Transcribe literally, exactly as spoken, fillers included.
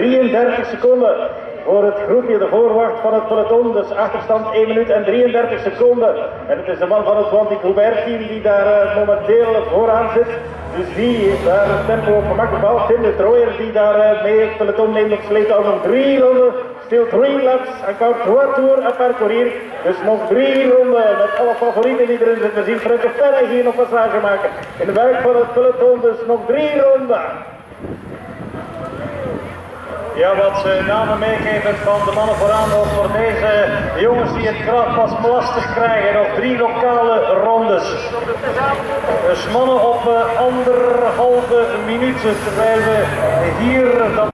drieëndertig seconden voor het groepje, de voorwacht van het peloton. Dus achterstand één minuut en drieëndertig seconden. En het is de man van het Wanty-Goubert-team die daar uh, momenteel vooraan zit. Dus die heeft daar het tempo op gemak bepaald. Tim de Trooijer die daar uh, mee het peloton neemt op sleet al nog drie ronden. Still three laps, encore trois tours à parcourir. Dus nog drie ronden met alle favorieten die erin zitten. We zien Fred de Penne hier nog passage maken. In de buik van het peloton, dus nog drie ronden. Ja, wat ze namen meegeven van de mannen vooraan was voor deze jongens die het krachtpas lastig krijgen. Nog drie lokale rondes. Dus mannen op uh, anderhalve minuut, terwijl we hier...